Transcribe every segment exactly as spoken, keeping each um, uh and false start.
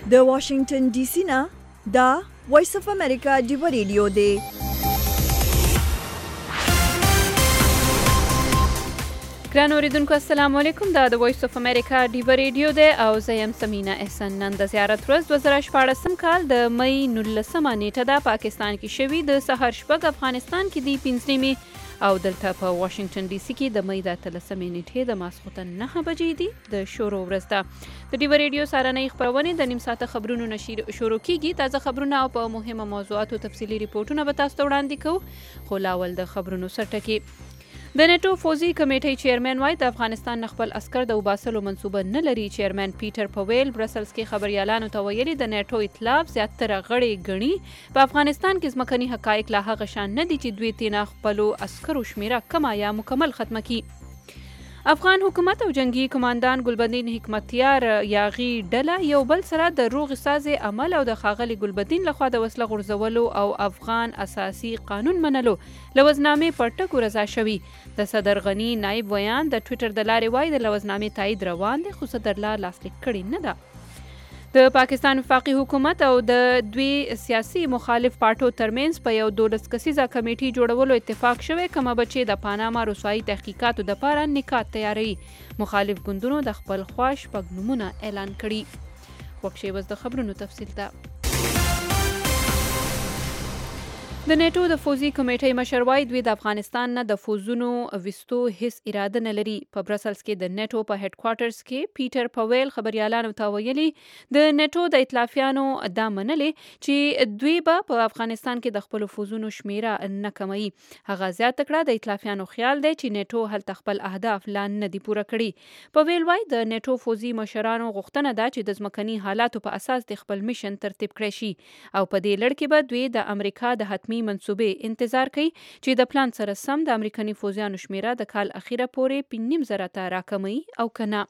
د واشنگټن ډي سي نه دا وایس اف امریکا ډیو ریډیو دی. ګران اوریدونکو السلام علیکم. دا د وایس اف امریکا ډیو ریډیو دی او زه یم سمینا احسان. نن د زیارت ورځ دوه زره شپاړسم کال د مئی نولسمه نیټه ده. پاکستان کې شوي د سهار شپږ، افغانستان کې دی پنځه نیمې او دلته په واشنگټن ډي سي کې د مئی د اتلسمې نیټې د ماسخوتن نهه بجې دي. د شروع ورځ ده. د ډیو ریډیو سهارنۍ خپرونې د نیم ساعته خبرونو نشر شروع کیږي. تازه خبرونه او په مهمه موضوعاتو تفصیلي ریپورتونه به تاسو ته وړاندې کوو. خو لاول د خبرونو سرټکي. د نیټو فوزي کمیټې چیرمن وایي د افغانستان خپل عسكر د وباسلو منصوبه نه لري. چیرمن پیټر پویل برسلز کې خبريالانو ته ویلي د نیټو ائتلاف زیاتره غړي ګڼي په افغانستان کې ځمکني حقایق لا هغه شان نه دي چې دوی تینا خپل عسکرو شمیره کما یا مکمل ختمه کړي. افغان حکومت او جنگي کمانډان ګلبدین حکمتیار یاغي ډله یو بل سره د روغ سازي عمل او د خاغلی ګلبدین لخوا د وسله غورځولو او افغان اساسي قانون منلو لوزنامې پر ټکو رضا شوي. د صدر غنی نائب ویان د ټوئیټر د لارې وایي د لوزنامې تایید روان دی خو صدر لا لاسلیک کړی نه ده. د پاکستان وفاقي حکومت او د دوی سیاسي مخالف پارټو ترمنځ په یو دولس کسیزه کمیټې جوړولو اتفاق شوی کومه بچي د پاناما رسوایی تحقیقاتو د پاره نکات تیاری. مخالف ګوندونو د خپل خواش پګ نمونه اعلان کړي. وکشي وز د خبرونو تفصیل ده. د نیټو د فوزي کمیټې مشر وایي دوی د افغانستان نه د فوزونو وستو هیڅ اراده نه لري. په برسلز کې د نیټو په هډ کوارټرز کې پیټر پویل خبريالانو ته ویلي د نیټو د ائتلافیانو دا منلې چې دوی به په افغانستان کې د خپل فوزونو شمیره نه کموي. هغه زیاته کړه د ائتلافیانو خیال دی چې نیټو هلته خپل اهداف لا نه دي پوره کړي. پویل وایي د نیټو فوزي مشرانو غوښتنه ده چې د ځمکني حالاتو په اساس د خپل میشن ترتیب کړي شي او په دې لړ کې به دوی د امریکا د حتمي منصوبې انتظار کوي چې د پلان سره سم د امریکایي فوجیانو شمیره د کال اخیره پورې پنځه زره ته راکموي او کنه.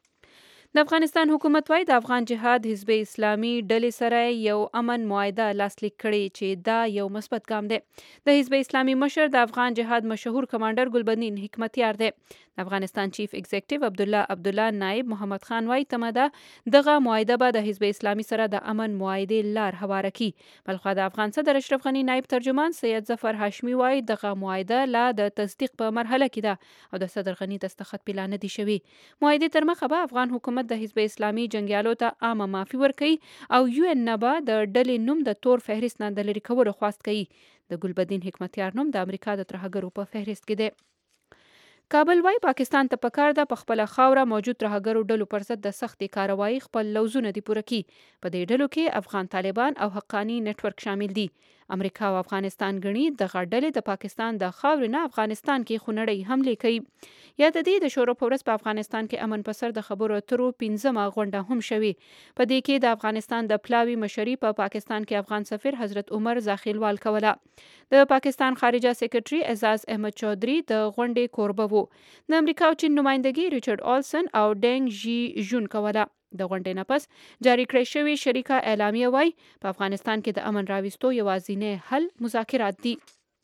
د افغانستان حکومت وايي د افغان جهاد حزب اسلامي ډلې سره یو امن معاهده لاسلیک کړي چې دا یو مثبت ګام دی. د حزب اسلامي مشر د افغان جهاد مشهور کمانډر ګلبدین حکمتیار دی. د افغانستان چیف ایگزیکټیو عبد الله عبد الله نائب محمد خان وايي تمه ده دغه معاهده به د حزب اسلامي سره د امن معاهده لار هواره کړي. بلخو د افغان صدر اشرف غنی نائب ترجمان سید ظفر هاشمی وايي دغه معاهده لا د تصدیق په مرحله کې ده او د صدر غنی دستخط پلان نه دي شوی. معاهده تر مخه به افغان حکومت د حزب اسلامي جنگیالو ته عامه معافي ورکړي او یو ان نبا د ډلې نوم د تور فهرست نه د لرې کولو خواست کوي. د ګلبدین حکمتیار نوم د امریکا د ترهګرو په فهرست کې دی. کابل وايي پاکستان ته پکار ده په خپل خاوره موجود ترهګرو ډلو پر ضد د سختي کاروایی خپل لوزونه دي پوره کړي. په دې ډلو کې افغان طالبان او حقانی نت ورک شامل دي. امریکا او افغانستان غني د غړډلې د پاکستان د خاورې نه افغانستان کې خونړی حمله کوي. یا د دې د شورو پورس په افغانستان کې امن پسر د خبرو اترو پنځمه غونډه هم شوي. په دې کې د افغانستان د پلاوی مشري په پا پاکستان کې افغان سفیر حضرت عمر زاخیلوال کوله. د پاکستان خارجه سیکریټري اعزاز احمد چودھری د غونډې کوربه وو. د امریکا او چین نمائندګي ریچارډ آلسن او ډنګ جی جون کوله. د غونډې نه پس جاری کړی شوی شریکه اعلامیه وایي په افغانستان کې د امن راوستو یوازینی حل مذاکرات دي.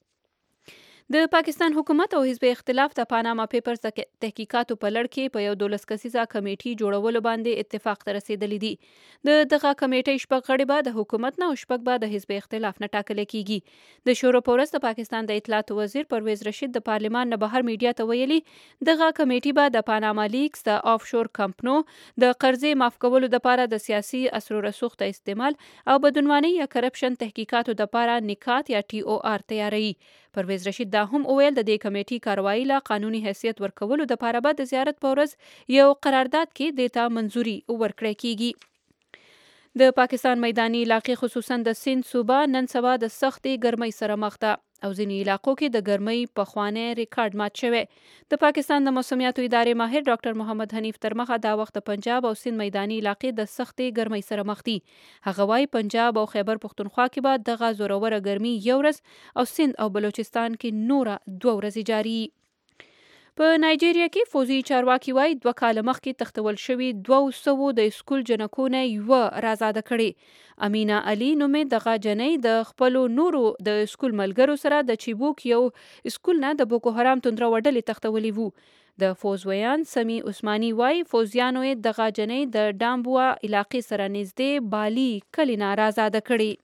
د پاکستان حکومت او حزب اختلاف د پاناما پیپرز د تحقیقاتو په لړ کې په یو دولس کسیزه کمیټې جوړولو باندې اتفاق ته رسیدلی دي. د دغه کمیټې شپږ غړي به د حکومت نه او شپږ به د حزب اختلاف نه ټاکل کیږي. د شورو پورس د پاکستان د اطلاعات وزیر پرویز رشید د پارلمان نه بهر میډیا ته ویلي دغه کمیټې به د پاناما لیکس د آف شور کمپنو د قرضې معاف کولو لپاره د سیاسي اسرو رسوخ ته استعمال او بدعنواني یا کرپشن تحقیقاتو لپاره نکات یا ټي او آر تیاری. پرویز رشید دا هم اویل د دې کمیټې کاروایی لا قانوني حیثیت ورکولو د لپاره به د زیارت په ورځ یو قرارداد کې دیتا منځوري ورکړی کیږي. د پاکستان میداني علاقې خصوصا د سند صوبه نن سبا د سختې ګرمۍ سره مخ ده او ځینې علاقو کې د ګرمۍ په خوانه ریکارډ مات شوی. د پاکستان د موسمیاتو ادارې ماهر ډاکټر محمد حنیف تر مخه دا وخت پنجاب او سند میداني علاقې د سختې ګرمۍ سره مخ دي. هغه وايي پنجاب او خیبر پختونخوا کې به دغه زوروره ګرمي یو ورځ او سند او بلوچستان کې نوره دوه ورځې جاری. په نایجیریا کې فوزي چارواکي وايي دوه کاله مخکې تختول شوي دوه سوه د سکول جنکو نه یوه رازاده کړې. امینا علي نومې دغه جنۍ د خپلو نورو د سکول ملګرو سره د چیبوک یو سکول نه د بوکو حرام توندره وډلې تختولې وو. د فوزویان سمی عثماني وای فوزیانو د غاجنې د ډامبوا علاقې سره نږدې بالي کلی نه آزاد کړي.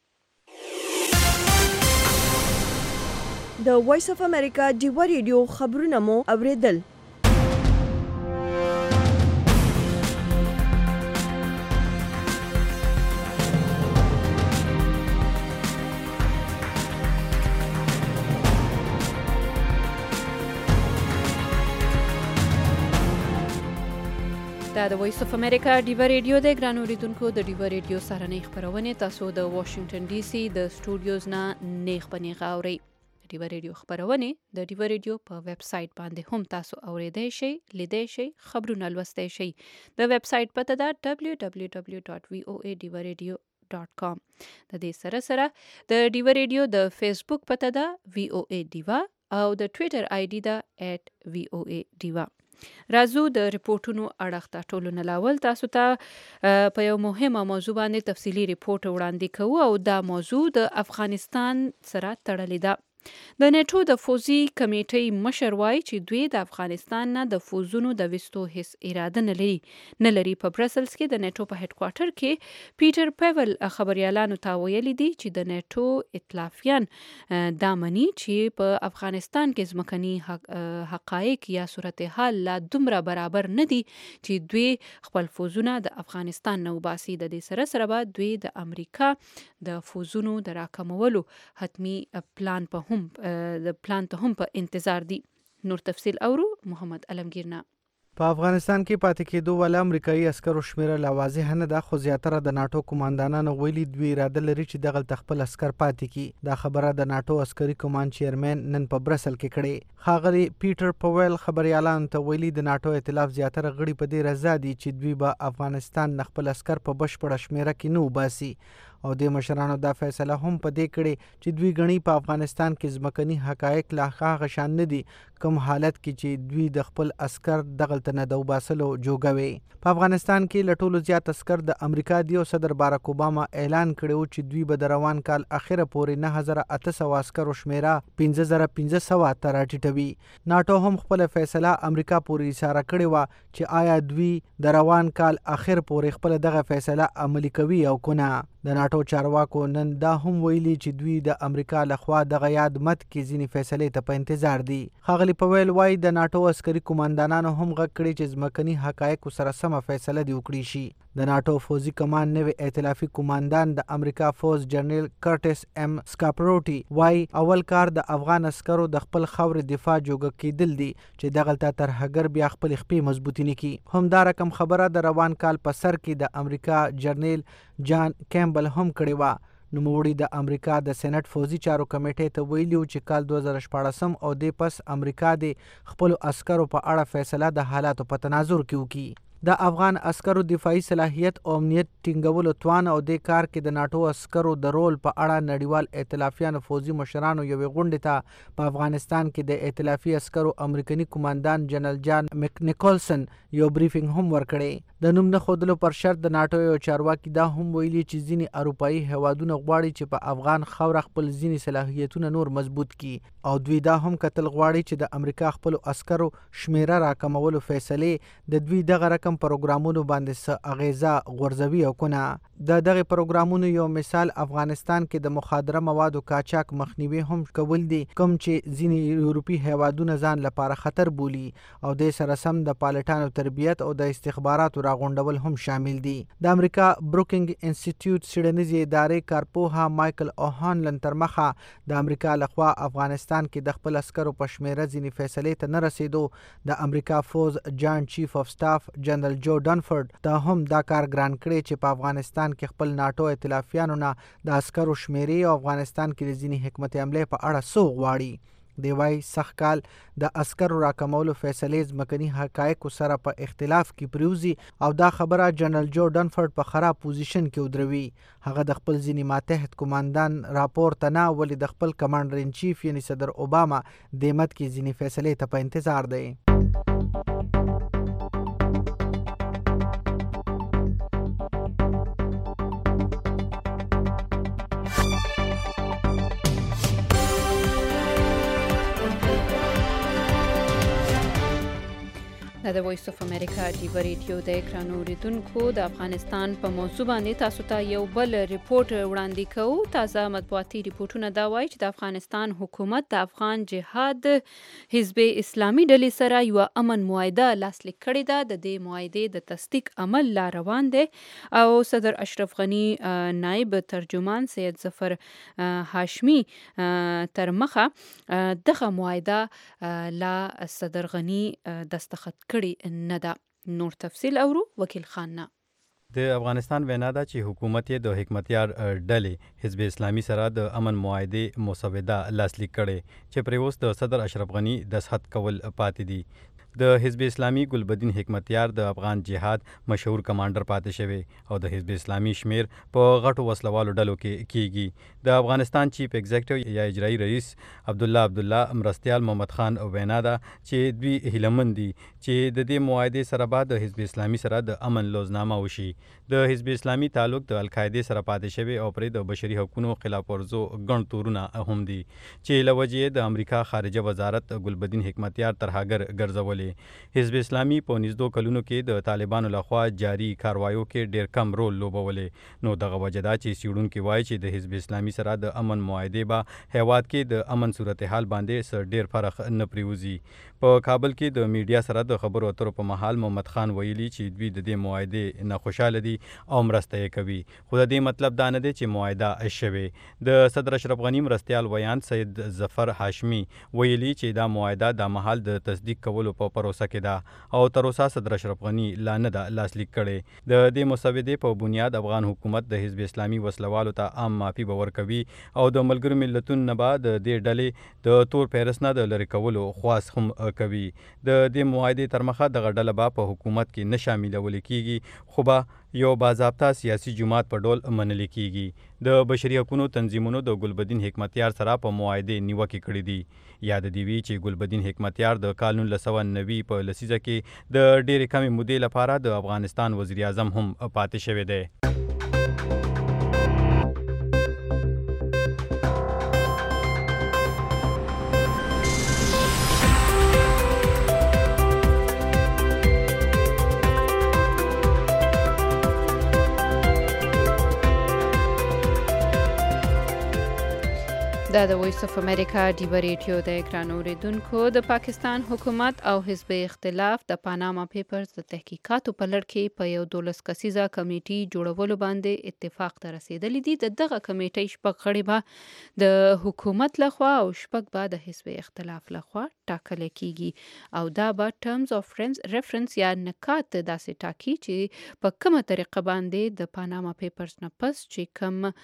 د وایس اف امریکا ډیوا ریډیو خبرونه مو اوریدل. دا د وایس اف امریکا ډیوا ریډیو د ګران اوریدونکو د ډیوا ریډیو سهارنۍ خبرونه تاسو د واشنگټن ډي سي د سټوډیوز نه نیغ پنیغ اوري. ډیوا ریډیو خبرونه د ډیوا ریډیو په ویب سټ باندې هم تاسو اوریدای شئ، لیدای شئ، خبرونه لوستای شئ. د ویب سټ پته دا دبلیو دبلیو دبلیو ډاټ وی او ای ډیوا ریډیو ډاټ کام. د دې سره سره د ډیوا ریډیو د فیسبوک پته دا وی او ای ډیوا او د ټوئیټر آی ډی دا ایټ وی او ای ډیوا. راځو د ریپورتونو اړخ ته. ټولو نه لاول تاسو ته په یو مهمه موضوع باندې تفصیلی ریپورت وړاندې کوو او دا موضوع د افغانستان سره تړلې ده. د نیټو د فوزي کمیټې مشر وایي چې دوی د افغانستان نه د فوزونو د وستو هیڅ اراده نه لري نه لري په برسلز کې د نیټو په هډ کوارټر کې پیټر پاول خبريالانو ته ویلي دي چې د نیټو ائتلافیان دا مني چې په افغانستان کې ځمکني حقایق یا صورتحال لا دومره برابر نه دي چې دوی خپل فوزونه د افغانستان نه وباسي. د دې سره سره به دوی د امریکا د فوزونو د راکمولو حتمی پلان په د پلان ته هم په انتظار دي. نور تفصیل اورو محمد علمگیر نه. په افغانستان کې پاتې کېدو ول امریکایي عسکرو شمیره لا واضح نه ده، خو زیاتره د ناتو کمانډانانو ویلي دوی اراده لري چې دغه خپل عسكر پاتې کی. دا خبره د ناتو عسکري کمانډ چیرمن نن په برسل کې کړې. ښاغلي پیټر پاول خبريالانو ته ویلي د ناتو ائتلاف زیاتره غړي په دې رضا دي چې دوی به افغانستان نه خپل عسكر په بشپړه شمیره کې نه وباسي او د مشرانو دا فیصله هم په دې کړې چې دوی غني په افغانستان کې ځمکني حقایق لا هغه شان نه دي کوم حالت کې چې دوی د خپل عسكر دغلت نه د وباسلو جوګوي. په افغانستان کې لټولو زیات عسكر د امریکا دیو صدر باراک اوباما اعلان کړو چې دوی به د روان کال اخره پورې نه هزار اته سوه عسكرو شمیره پنځه زره پنځه سوه ته راټیټوي. ناتو هم خپل فیصله امریکا پورې اشاره کړې و چې آیا دوی د روان کال اخر پورې خپل دغه فیصله عملي کوي او کنه. د ناتو چارواکو نن دا هم ویلي چې دوی د امریکا لخوا دغه یاد مت کې ځینې فیصلې ته په انتظار دي. ښاغلي پاول وایي د ناتو عسکري کمانډانانو هم غږ کړی چې ځمکني حقایقو سره سمه فیصله دې وکړي شي. د ناتو فوزي کمان نوی ائتلافي کمانډان د امریکا فوز جنرال کرټس ام سکاپروټي وایي اول کار د افغان عسکرو د خپل خاورې دفاع جوګه کېدل دي چې دغلته ترهګر بیا خپل خپې مضبوطی نه کړي. هم دا رقم خبره د روان کال په سر کې د امریکا جنرال جان کیمبل هم کړې وه. نوموړي د امریکا د سېنات فوزي چارو کمیټې ته ویلي و چې کال دوه زره شپاړسم او دې پس امریکا د خپلو عسکرو په اړه فیصله د حالاتو په تناظر کې وکړي. د افغان عسکرو دفاعي صلاحیت او امنیت ټینګولو توان او د کار کې د ناتو عسکرو د رول په اړه نړیوال ائتلافیانو فوزي مشرانو یوې غونډې ته په افغانستان کې د ائتلافي عسکرو امریکایي کمانډان جنرال جان مک نیکولسن یو بریفینګ هم ورکړی. د نوم نه ښودلو پر شرط د ناتو یو چارواکي دا هم ویلي چې ځینې اروپایي هیوادونه غواړي چې په افغان خاوره خپل ځینې صلاحیتونه نور مضبوط کړي او دوی دا هم کتل غواړي چې د امریکا خپلو عسکرو شمیره راکمولو فیصلې د دوی دغه رقم پروګرامونو باندې څه اغیزه غورځوي او کنه. د دغه پروګرامونو یو مثال افغانستان کې د مخدره موادو قاچاق مخنیوي هم کول دي، کوم چې ځینې یورپي هیوادونه ځان لپاره خطر بولي او د سره سم د پالټانو تربیت او د استخباراتو راغونډول هم شامل دي. د امریکا بروکینګ انسټیټیوټ سیډنیزي ادارې کارپوها مایکل اوهانلن تر مخه د امریکا لخوا افغانستان کې د خپل عسکرو په شمیره ځینې فیصلې ته نه رسیدو د امریکا فوز جان چیف اف سټاف جنرال جو ډنفورد ته هم دا کار ګران کړی چې په افغانستان کې خپل ناتو ائتلافیانو نه د عسکرو شمیرې او افغانستان کې د ځینې حکمت عملې په اړه څه غواړي. دی وايي سخت کال د عسکرو راکمولو فیصلې ځمکني حقایقو سره په اختلاف کې پریوزي او دا خبره جنرال جو ډنفورد په خراب پوزیشن کې ودروي. هغه د خپل ځینې ماتحت کمانډان راپور ته نه ولې د خپل کمانډر ان چیف یعنی صدر اوباما د مت کې ځینې فیصلې ته په انتظار دی. د وایس اف امریکا ډیو ریډیو د اکرانو اوریدونکو د افغانستان په موضوع باندې تاسو ته یو بل ریپورت وړاندې کوو. تازه مطبوعاتي ریپورتونه دا وایي چې د افغانستان حکومت د افغان جهاد حزب اسلامي ډلې سره یو امن معاهده لاسلیک کړې ده. د دې معاهدې د تصدیق عمل لا روان دی او صدر اشرف غنی نائب ترجمان سید ظفر هاشمی تر مخه دغه معاهده لا صدر غنی دستخط کړي نه ده. نور تفصیل اورو وکیل خان نه. د افغانستان وینا ده چې حکومت یې د حکمتیار ډلې حزب اسلامي سره د امن معاهدې مسوده لاسلیک کړي چې پرې اوس د صدر اشرف غنی دستخط کول پاتې دي. د حزب اسلامي ګلبدین حکمتیار د افغان جهاد مشهور کمانډر پاتې شوی او د حزب اسلامي شمیر په غټو وسلوالو ډلو کې کیږي. د افغانستان چیف ایگزیکټیو یا اجرایی رئیس عبدالله عبدالله مرستیال محمد خان وینا ده چې دوی هیلهمند دي چې د دې معاهدې سره به د حزب اسلامي سره د امن لوزنامه وشي. د حزب اسلامي تعلق د القاعده سره پاتې شوی او پرې د بشري حقوقو خلاف ورزو ګڼ تورونه هم دي چې له وجې د امریکا خارجه وزارت ګلبدین حکمتیار ترهاګر ګرځولي. حزب اسلامي په نږدو کلونو کې د طالبانو لخوا جاری کاروایو کې ډیر کم رول لوبولې. نو دغه وجه ده چې څېړونکي وایي چې د حزب اسلامي سره د امن معاهدې به هیواد کې د امن صورتحال باندې څه ډیر فرق نه پریوزي. په کابل کې د میډیا سره د خبرو اترو په مهال محمد خان ویلي چې دوی د دې معاهدې نه خوشاله دي او مرسته یې کوي، خو د دې مطلب دا نه دی چې معاهده شوې. د صدر اشرف غنی مرستیال ویان سید ظفر هاشمی ویلي چې دا معاهده د مهال د تصدیق کولو په پروسه کې ده او تر اوسه صدر اشرف غنی لا نه ده لاسلیک کړي. د دې مسودې په بنیاد افغان حکومت د حزب اسلامي وسلوالو ته عام معافي به ورکوي او د ملګرو ملتونو نه به د دې ډلې د تور پیرس نه د لرې کولو خواست هم کوي. د دې معاهدې تر مخه دغه ډله به په حکومت کې نه شاملول کیږي خو به یو باضابطه سیاسي جماعت په ډول منل کیږي. د بشري حقوقو تنظیمونو د ګلبدین حکمتیار سره په معاهدې نیوکې کړې دي. یاد دی وی چې ګلبدین حکمتیار د کال نولس سوه نوي په لسیزه کې د ډېرې کمې مودې لپاره د افغانستان وزیر اعظم هم پاتې شوی دی. دا د وایس اف امریکا ډیو ریډیو د اکرانو اوریدونکو. د پاکستان حکومت او حزب اختلاف د پاناما پیپرز د تحقیقاتو په لړ کې په یو دولس کسیزه کمیټي جوړولو باندې اتفاق ته رسیدلی دي. د دغه کمیټۍ شپږ غړي به د حکومت لخوا او شپږ به د حزب اختلاف لخوا ټاکل کیږي او دا به ټرمز اف ریفرنس یا نکات داسې ټاکي چې په کومه طریقه باندې د پاناما پیپرز نه پس چې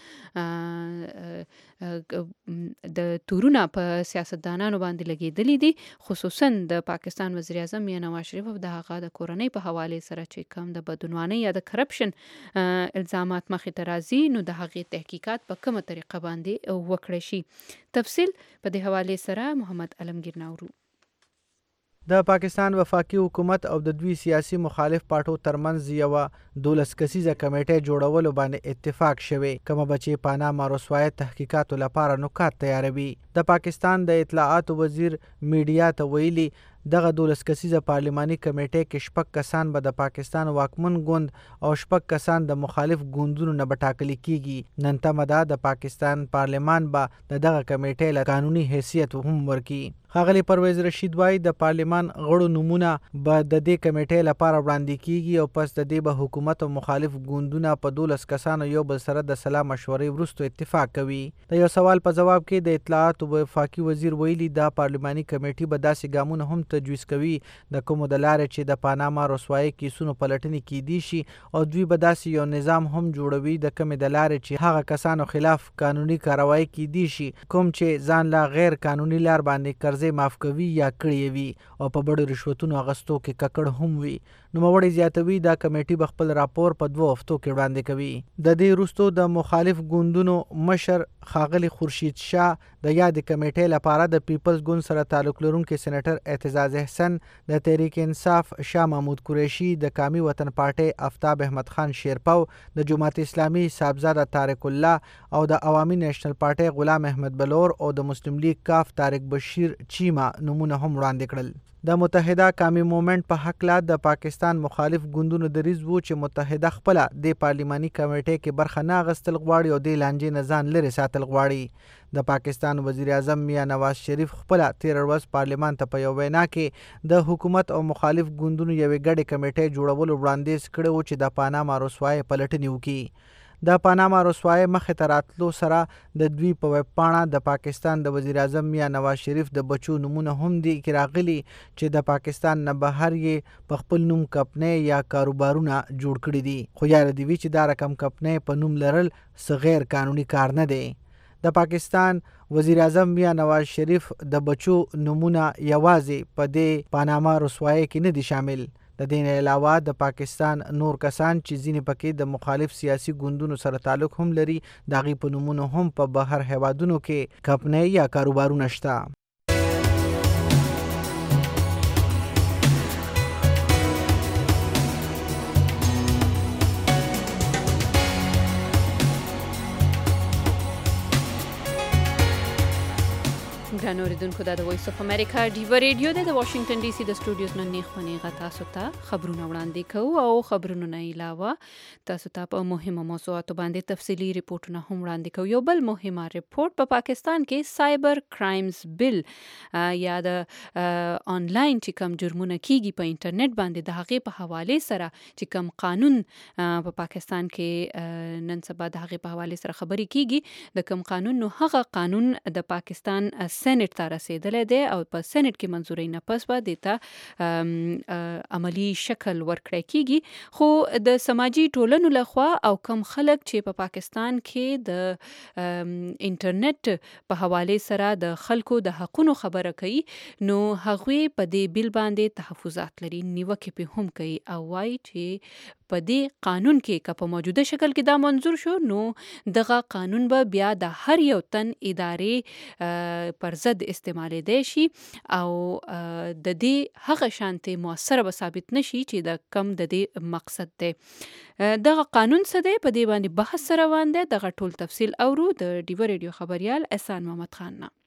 کوم د تورونه په سیاستدانانو باندې لګېدلي دي، خصوصا د پاکستان وزیر اعظم یا نواز شریف او د هغه د کورنۍ په حوالې سره چې کوم د بدعنوانۍ یا د کرپشن الزامات مخې ته راځي، نو د هغې تحقیقات په کومه طریقه باندې وکړی شي. تفصیل په دې حوالې سره محمد علمگیر ناورو. د پاکستان وفاقي حکومت او د دوی سیاسي مخالف پارټو ترمنځ یوه دولس کسیزه کمیټه جوړولو باندې اتفاق شوی، کومه به چې پاناما رسوایت تحقیقاتو لپاره نکات تیاروي. د پاکستان د اطلاعاتو وزیر میډیا ته ویلي دغه دولس کسیزه پارلماني کمیټه کې شپږ کسان به د پاکستان واکمن ګوند او شپږ کسان د مخالف ګوندونو نه به ټاکل کیږي. نن تمه ده د پاکستان پارلمان به د دغه کمیټې له قانوني حیثیت هم ورکړي. ښاغلی پرویز رشید وایي د پارلمان غړو نومونه به د دې کمیټې لپاره وړاندې کیږي او پس د دې به حکومت او مخالف ګوندونه په دولس کسانو یو بل سره د سلا مشورې وروسته اتفاق کوي. د یو سوال په جواب کې د اطلاعاتو وفاقي وزیر ویلي دا پارلماني کمیټې به داسې ګامونه هم تجویز کوي د کومو د لارې چې د پاناما رسوایي کیسونو پلټنې کیدی شي او دوی به داسې یو نظام هم جوړوي د کومې د لارې چې هغه کسانو خلاف قانوني کاروایی کیدی شي کوم چې ځان لا غیر قانوني لار باندې قرضې معاف کوي یا کړی وي او په بډو رشوتونو اغستو کې ککړ هم وي. نوموړی زیاتوي دا کمیټې به خپل راپور په دوه هفتو کې وړاندې کوي. د دې وروستو د مخالف ګوندونو مشر ښاغلی خورشید شاه د یادې کمیټې لپاره د پیپلز ګوند سره تعلق لرونکي سینیټر اعتزاز احسن، د تحریک انصاف شاه محمود قریشي، د قومي وطن پارټۍ آفتاب احمد خان شیرپو، د جماعت اسلامي صاحبزاده طارق الله او د عوامي نیشنل پارټۍ غلام احمد بلور او د مسلم لیگ کاف طارق بشیر چیما نمونه هم وړاندې کړل. د متحده قومي مومنت په حق د پاکستان مخالف ګوندونو دریځ وو چې متحده خپل د پارلیماني کمیټې کې برخه نه اخیستل غواړي او د لانجې نه ځان لرې ساتل غواړي. د پاکستان وزیر اعظم میاں نواز شریف خپل تیر ورځ پارلیمان ته په یو وینا کې د حکومت او مخالف ګوندونو یوې ګډې کمیټې جوړولو وړاندیز کړی و چې د پاناما رسوای پلټنې وکړي. د پاناما رسوای مخې ته راتلو سره د دوی په ویب پاڼه د پاکستان د وزیر اعظم میاں نواز شریف د بچو نمونه هم دي کې راغلي چې د پاکستان نه بهر یې په خپل نوم کمپنۍ یا کاروبارونه جوړ کړي دي. خو یاره دی وی چې دا رقم کمپنۍ په نوم لرل څه غیر قانوني کار نه دی. د پاکستان وزیر اعظم میاں نواز شریف د بچو نمونه یوازې په دې پاناما رسوای کې نه دي شامل. د دې نه علاوه د پاکستان نور کسان چې ځینې پکې د مخالف سیاسي ګوندونو سره تعلق هم لري د هغوی په نومونو هم په بهر هیوادونو کې کمپنۍ یا کاروبارونه شته. ګرانو اوریدونکو دا د وایس اف امریکا ډیو ریډیو د واشنگټن ډي سي د سټوډیوز نن نیخ ونیغه تاسو ته خبرونه وړاندې کوو او خبرونو نه علاوه تاسو ته په مهمه موضوعاتو باندې تفصیلی ریپورتونه هم وړاندې کوو. یو بل مهمه ریپورت په پا پاکستان کې سایبر کرایمز بل یا د آنلاین چې کوم جرمونه کیږي په انټرنیټ باندې د هغې په حواله سره چې کوم قانون په پاکستان کې نن سبا د هغې په حواله سره خبرې کیږي د کوم قانون نو هغه قانون د پاکستان سېنات ته رسیدلی دی او په سېنات کې منظوري نه پس به دته عملی شکل ورکړی کیږي. خو د سماجی ټولنو لخوا او کم خلک چې په پا پاکستان کې د انټرنیټ په حواله سره د خلکو د حقونو خبره کوي نو هغوی په دې بیل باندې تحفظات لري، نیوکې په هم کوي او وایي چې په دې قانون کې که په موجوده شکل کې دا منظور شو نو دغه قانون به بیا د هر یو تن ادارې پر ضد استعمالیدی شي او د دې هغه شانتې مؤثره به ثابت نشي چې د کم د دې مقصد دی. دغه قانون څه دی په دې باندې بحث روان دی. دغه ټول تفصیل اورو د ډیو ریډیو خبریال احسان محمد خان نه.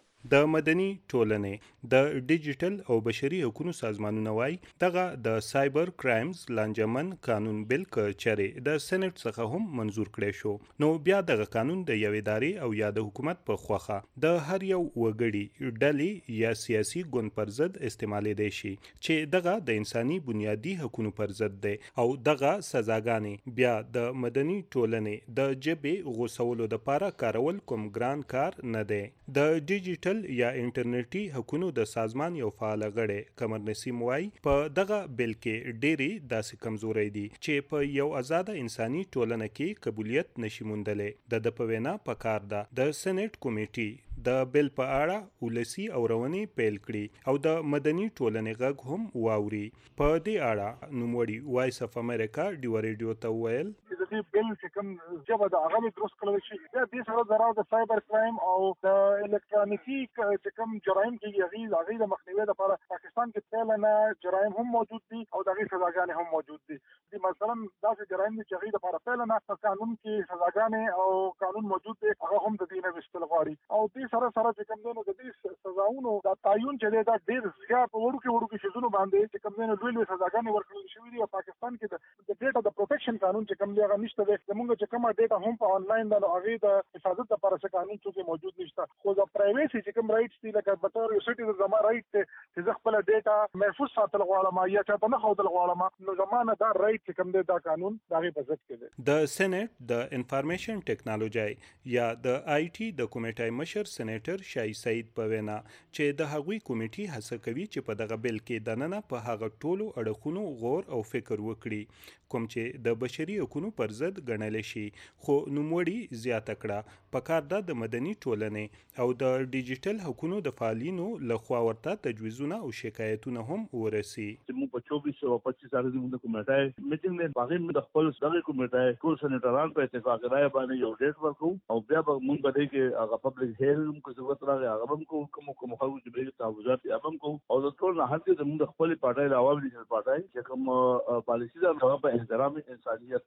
د مدني ټولنې د ډیجیټل او بشري حقوقو سازمانونه وایي دغه د سایبر کرایمز لانجمن قانون بل ک چره د سېنات څخه هم منظور کړی شو نو بیا دغه قانون د یو ادارې او یا د حکومت په خوخه د هر یو وګړي ډلې یا سیاسي ګوند پر ضد استعمالیدی شي چې دغه د انساني بنیادی حقوقو پر ضد دی او دغه سزاګانې بیا د مدني ټولنې د جبې غوسولو د پاره کارول کوم ګران کار نه دی. د ډیجیټل یا انټرنیټي حقوقو د سازمان یو فعال غړی قمر نسیم وایي په دغه بل کې ډېری داسې کمزوري دي چې په یو آزاده انساني ټولنه کې قبولیت نشي موندلی. د د په وینا پکار ده د سېنات کمیټې د بل په اړه ولسی او رواني پیل کړي او د مدني ټولنې غږ هم واوري. په دې اړه نوموړي وایس اف امریکا ډیو ریډیو ته ویل د دې بل چې کوم جبه د هغه درست کول شي د دې سره درو د سایبر کرایم او د الکترونیکي چې کوم جرایم کیږي هغه د مخنیوي لپاره پاکستان کې پهل نه جرایم هم موجود دي او دغه سزاګانې هم موجود دي. د مثلا داسې جرایم چې هغه لپاره پهل نه قانون کې سزاګانې او قانون موجود دي هغه هم د دینه وستل غواړي او دې سره سره چې کوم دنو د دې سزاونو د تعین چې دا ډیر زیات وړو کې وړو کې شزونو باندې چې کوم دنو لوی لوی سزاګانې ورکړل شوې دي. پاکستان کې د ډیټا د پروټیکشن قانون چې کوم دی هغه نشته دی. زموږ چې کومه ډیټا هم په انلاین د هغه د حفاظت لپاره څه قانون چې موجود نشته. خو د پرایویسي چې کوم رائټس دي لکه بطور یو سټیزن زما رائټ ته چې زه خپل ډیټا محفوظ ساتل غواړم یا چاته نه خودل غواړم نو زمانه دا رائټ چې کوم دی دا قانون دغه په ضد کې دی. د سېنات د انفارمیشن ټیکنالوژي یا د آی ټي د کمیټې مشر سېنیټر شای سعید په وینا چې د هغوی کمیټې هڅه کوي چې په دغه بل کې دننه په هغه ټولو اړخونو غور او فکر وکړي کوم چې د بشري حقوقو پر ضد ګڼل شي. خو نوموړي زیاته کړه پکار ده د مدني ټولنې او د ډیجیټل حقوقو د فعالینو لخوا ورته تجویزونه او شکایتونه هم ورسي. موږ په چوبیس او پچیس تاریخ د کمیټې میټینګ نه باغې موږ د خپل دغه کمیټې ټول سېنیټران په اتفاق راي باندې یو ډیټ ورکو او بیا به موږ به دې کې هغه پبلک هیلم کو ضرورت راغی هغه هم کو کوم کوم خلکو چې به تعویضات یې هم کو او د ټول نه هڅه د موږ خپل پارټای د عوامي پارټای چې کوم پالیسي دا په احترام انسانیت ده او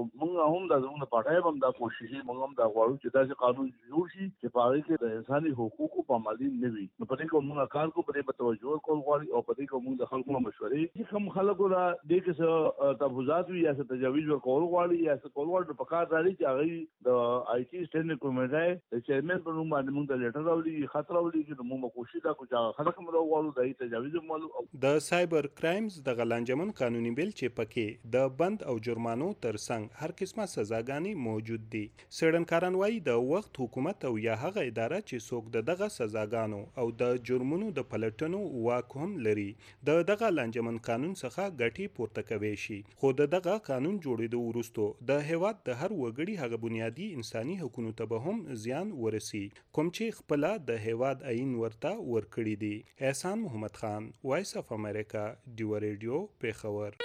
موږ هم د زموږ پټای هم دا کوشش موږ هم دا غواړو چې دا قانون جوړ شي چې په هغه کې د انساني حقوقو پاملرني نه وي. نو په دې کې موږ کار کوو، په دې توجه کول غواړي او په دې کې موږ د خلکو مشورې چې کوم خلکو را دې کې څه تفویضات وي یا څه تجاویز ورکول غواړي یا څه کول غواړي په کار راځي چې هغه د آی ټي سټینډینګ کمیټه د چیرمن په نوم باندې موږ د لیټر راوړي خطر راوړي چې موږ کوشش دا کوو چې خلک موږ غواړو د تجاویز مالو. د سایبر کرایمز د غلانجمن قانوني بیل چې پکې د بند او جرمانو ترڅنګ هر قسمه سزاګانې موجود دي. څېړنکاران وایي د وخت حکومت او یا هغه اداره چې څوک د دغه سزاګانو او د جرمونو د پلټنو واک هم لري د دغه لانجمن قانون څخه ګټې پورته کوي شي. خو د دغه قانون جوړېدو وروسته د هیواد د هر وګړي هغه بنیادي انساني حقوقو ته به هم زیان ورسي کوم چې خپله د هیواد عین ورته ورکړي دي. احسان محمد خان، وایس اف امریکا، ډیو ریډیو، پیښور.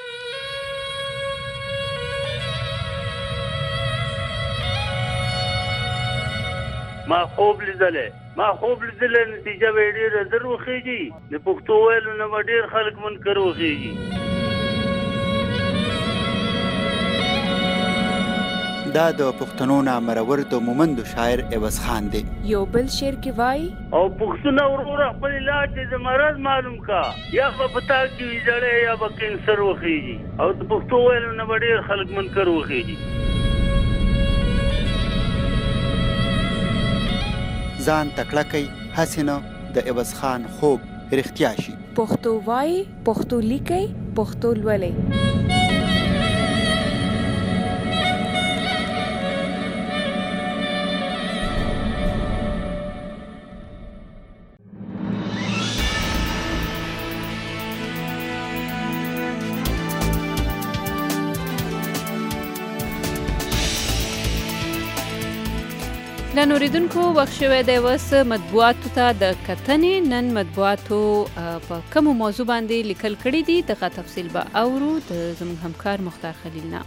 ما خوب لیدلې ما خوب لیدلې نتیجه به ډېره زر وخیږي. د پښتو ویلو نه به ډېر خلک منکر وخیږي. دا د پښتنو نامرور د مومندو شاعر عوض خان دی. یو بل شعر کې وایي او پښتونه ورور خپل علاج د مرض معلوم کا یا په پتا کې ویځړې یا به کینسر وخیږي او د پښتو ویلو نه به ډېر خلک منکر وخیږي. ځان تکړه کوي هسې نه د عوض خان خوب رښتیا شي. پښتو وایي، پښتو لیکي، پښتو لولئ. نن اوریدونکو وخت شوی دی اوس مطبوعاتو ته د کتنې. نن مطبوعاتو په کومو موضوع باندې لیکل کړي دي دغه تفصیل به اورو د زموږ همکار مختار خلیل نه.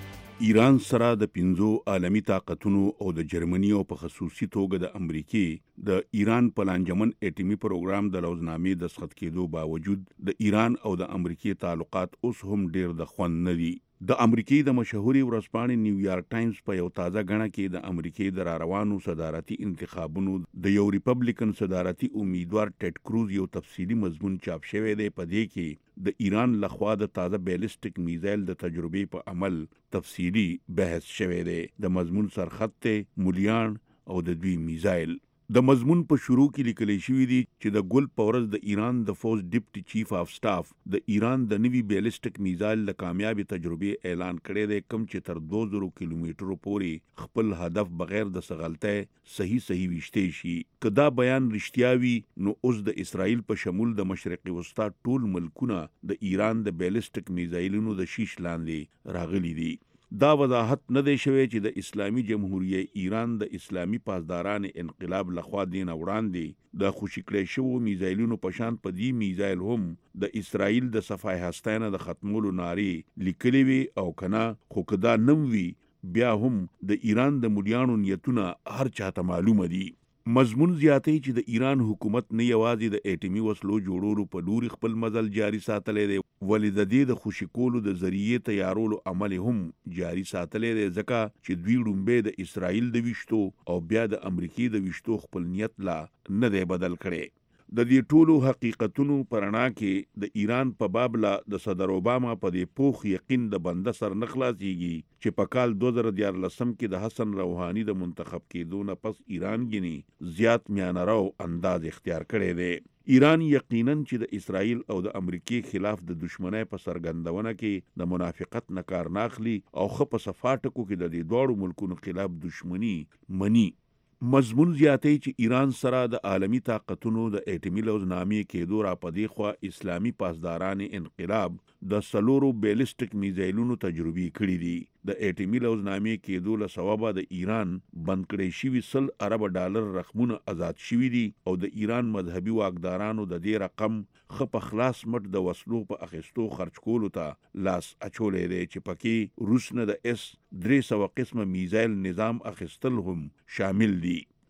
ایران سره د پنځو عالمي طاقتونو او د جرمني او په خصوصي توګه د امریکې د ایران په لانجمن اټومي پروګرام د لوزنامې دستخط کېدو باوجود د ایران او د امریکې تعلقات اوس هم ډیر د خوند نه دي. د امریکې د مشهوري ورځپاڼې نیویارک ټایمز په یو تازه غڼه کې د امریکې د راروانو صدارتي انتخابونو د یو ریپبلیکن صدارتي امیدوار ټیډ کروز یو تفصیلی مضمون چاپ شوی دی. په دې کې د ایران لخوا د تازه بیلسټیک میزایل د تجربې په عمل تفصیلی بحث شوی دی. د مضمون سرخط ته مولیان او د دوی میزایل. د مضمون په شروع کې لیکل شوی دی چې د ګل پورز د ایران د فوز ډیپټي چیف اف سټاف د ایران د نوي بیلسټیک میزایل د کامیابی تجربې اعلان کړی دی کوم چې تر دوه زره کیلومترو پورې خپل هدف بغیر د سغلطه صحیح صحیح وشته شي. که دا بیان رښتیا وي نو اوس د اسرائیل په شمول د مشرقي وسطا ټول ملکونه د ایران د بیلسټیک میزایلونو د شیش لاندې راغلي دي. دا وضاحت نه دی شوی چې د اسلامي جمهوریت ایران د اسلامي پاسداران انقلاب لخوا دین وړاندې د خوشی کړی شوو میزایلونو په شان په دې میزایل هم د اسرائیل د صفای هستانه د ختمولو ناری لیکلي وي او کنا خو کدا نم وی بیا هم د ایران د مليانو نیتونه هر چاته معلومه دي. مضمون زیاتې چې د ایران حکومت نه یوازې د اټومي وسلو جوړولو په لوري خپل مزل جاری ساتلی دی ولې د دې د خوشي کولو د ذریعې تیارولو عمل هم جاری ساتلی دی ځکه چې دوی ډومبې د اسرائیل د ویشتو او بیا د امریکې د ویشتو خپل نیت لا نه دی بدل کړی. د دې ټولو حقیقتونو پرنا کې د ایران په باب لا د صدر اوباما په دې پوخ یقین د بنده سر نه خلاصيږي چې په کال دوه زره دیارلسم کې د حسن روحاني د منتخب کېدو نه پس ایران غني زیات میانرو انداز اختیار کړی دی. ایران یقینا چې د اسرائیل او د امریکای خلاف د دشمنۍ په سرګندونه کې د منافقت نه کار ناخلي او خپ صفاټکو کې د دې دوړو ملکونو خلاف دشمنی منی. مضمون زیاتې چې ایران سره د عالمی طاقتونو د اټومي لوزنامې کېدو را پدې خوا اسلامي پاسداران انقلاب د سلورو بیلسټیک میزایلونو تجربې کړې دي. د اټومي لوزنامې کېدو له سببه د ایران بند کړی شوي سل ارب ډالر رقمونه آزاد شوي دي او د ایران مذهبي واکدارانو د دې رقم خپ خلاص مټ د وسلو په اخیستو خرج کولو ته لاس اچولې دی چې پکې روس نه د اس درې سوه قسمه میزایل نظام اخیستل هم شامل دي.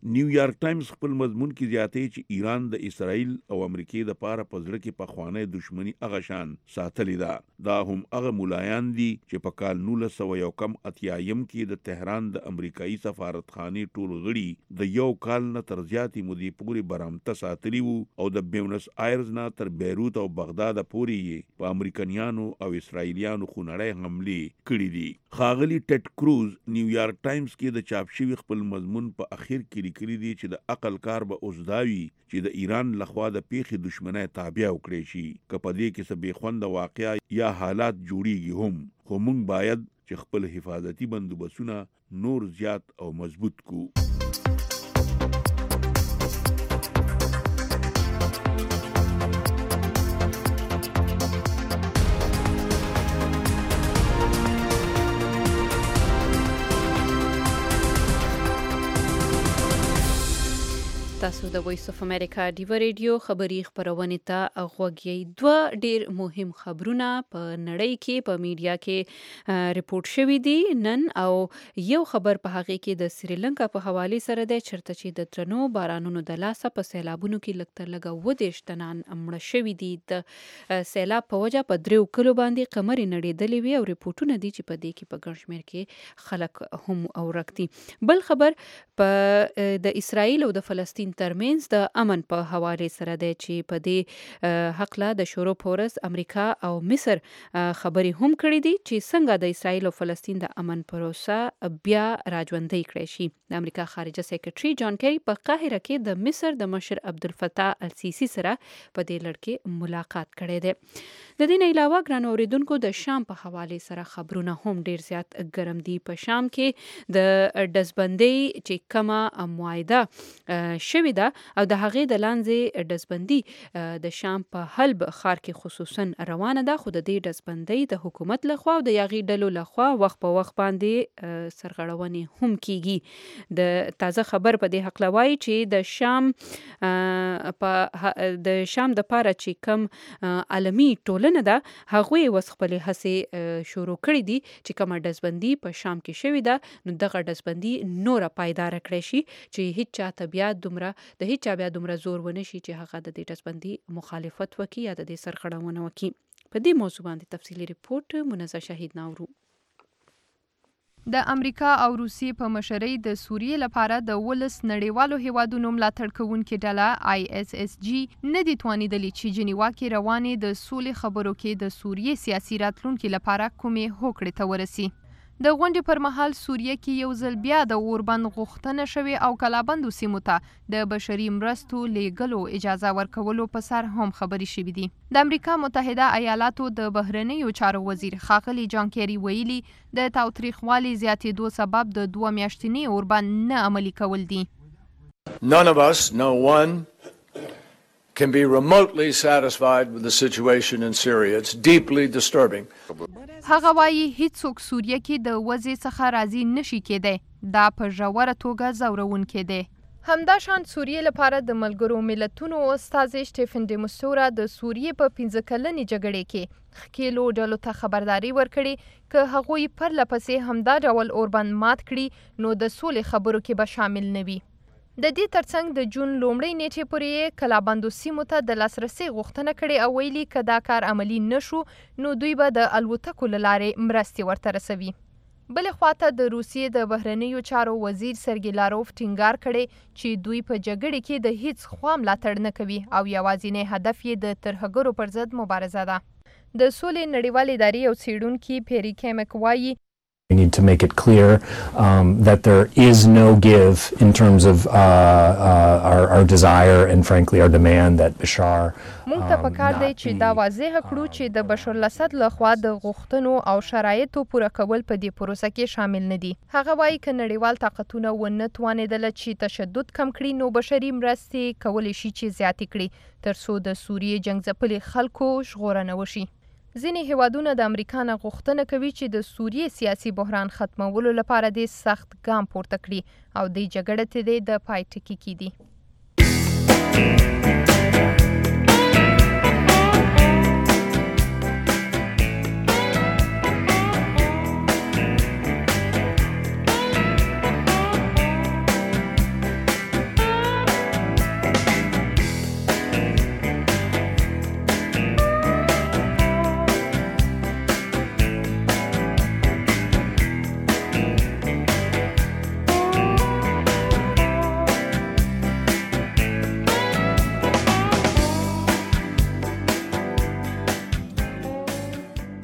نیویارک ټایمز خپل مضمون کې زیاتې چې ایران د اسرائیل او امریکای د پاره په زړه کې پخوانی دښمنی هغه شان ساتلې ده. دا هم هغه مولایان دي چې په کال نولس سوه یو کم اتیایم کې د تهران د امریکایي سفارتخانې ټول غړي د یو کال نه تر زیاتې مودې پورې برامته ساتلي وو او د بیونس آیرز نه تر بیروت او بغداد پورې په امریکایانو او اسرائیلیانو خونړۍ حملې کړې دي. ښاغلي ټیډ کروز نیویارک ټایمز کې د چاپ شوي خپل مضمون په اخر کې لیکلي دي چې د عقل کار به اوس دا وي چې د ایران لخوا د پیښې دښمنۍ تابع وکړي شي که په دې کې څه بېخونده واقعه یا حالات جوړیږي هم، خو موږ باید چې خپل حفاظتي بندوبستونه نور زیات او مضبوط کو. تاسو د وایس اف امریکا ډیو ریډیو خبری خبرونه ته غوږی. دوه ډیر مهم خبرونه په نړۍ کې په میډیا کې ریپورت شوي دي نن، او یو خبر په هغه کې د سریلانکا په حواله سره دی چرته چې د ترنو بارانونو د لاسه په سیلابونو کې لکتر لګا و دیش تنان مړه شوي دي. د سیلاب په وجه په دریو کلو باندې قمرې نړیدلې وي او ریپورتونه دي چې په دې کې په ګڼ شمېر کې خلک هم اورکتي. بل خبر په د اسرائیل او د فلسطین ترمنځ د امن په حواله سره دی چې په دې حق لا د شورو پورس امریکا او مصر خبرې هم کړې دي چې څنګه د اسرائیل او فلسطین د امن پروسه بیا راژوندۍ کړي شي. د امریکا خارجه سیکریټري جان کیری په قاهره کې د مصر د مشر عبدالفتاح السیسی سره په دې لړ کې ملاقات کړی دی. د دې نه علاوه ګران اوریدونکو د شام په حواله سره خبرونه هم ډیر زیات ګرم دي. په شام کې د دزبندۍ چې کومه معاهده شوې ده او د هغې د لاندې ډزبندي د شام په حلب ښار کې خصوصا روانه ده، خو د دې ډزبندۍ د حکومت لخوا او د یاغي ډلو لخوا وخت په وخت باندې سرغړونې هم کیږي. د تازه خبر په دې حق لوي چې د شام په د شام د پاره چې کم عالمي ټولنه ده هغوی وس خپل هڅې شروع کړې دي چې کومه ډزبندي په شام کې شوې ده نو دغه ډزبندي نور پایدار کړی شي چې هیڅ چاته بیا دومره د هیڅ چا بیا دومره زور ونه شي چې هغه د دې ډزبندي مخالفت وکړي یا د دې سرغړونه وکړي. په دې موضوع باندې تفصیلي ریپورت منزه شهید ناورو. د امریکا او روسیې په مشرۍ د سوریې لپاره د ولس نړیوالو هیوادونو ملاتړ کوونکې ډله آی اس اس جی نه دي توانیدلي چې جنیوا کې روانې د سولې خبرو کې د سوریې سیاسي راتلونکي لپاره کومې هوکړې ته ورسي. د غونډې پر مهال سوریه کې یو ځل بیا د اوربند غوښتنه شوې او کلابندو سیمو ته د بشري مرستو لیږلو اجازه ورکولو په سر هم خبرې شوې دي. د امریکا متحده ایالاتو د بهرنیو چارو وزیر ښاغلي جان کیری ویلي د تاوتریخوالي زیاتېدو سبب د دوه میاشتني اوربند نه عملي کول دي. None of us, no one can be remotely satisfied with the situation in Syria. It's deeply disturbing. هغه وایي هیڅوک سوریه کې د وضع څخه راضي نشي کېدی. دا په ژوره توګه ځورونکی دی. همداشان سوریې لپاره د ملګرو ملتونو استازي سټیفن ډي مسورا د سوریې په پنځه کلنې جګړې کې ښکېلو ډلو ته خبرداري ورکړي که هغوی پرله پسې همدا ډول اوربند مات کړي نو د سولې خبرو کې به شامل نه وي. د دې ترڅنګ د جون لومړۍ نیټې پورې کلابندو سیمو ته د لاسرسي غوښتنه کړې او ویلي که دا کار عملي نشو نو دوی به د الوتکو له لارې مرستې ورته رسوي. بلې خواته د روسیې د بهرنیو چارو وزیر سرګي لاروف ټینګار کړی چې دوی په جګړې کې د هیڅ خوا ملاتړ نه کوي او یوازینی هدف یې د ترهګرو پر ضد مبارزه ده. د سولې نړیوال ادارې یو څېړونکي پیری کیمک وایي We need to make it clear um, that there is no give in terms of uh, uh, our, our desire and frankly our demand that Bashar موږ ته پکار دی چې دا واضح کړو چې د بشار الاسد لخوا د غوښتنو او شرایطو پوره کول په دې پروسه کې شامل نه دي. هغه وایي که نړیوال طاقتونه ونه توانېدله چې تشدد کم کړي نو بشري مرستې کولی شي چې زیاتې کړي تر څو د سوریې جنګ ځپلي خلکو ژغورنه وشي. ځینې هیوادونه د امریکا نه غوښتنه کوي چې د سوریې سیاسي بحران ختمولو لپاره د سخت ګام پورته کړي او د جګړې ته د پای ټکی کیدي.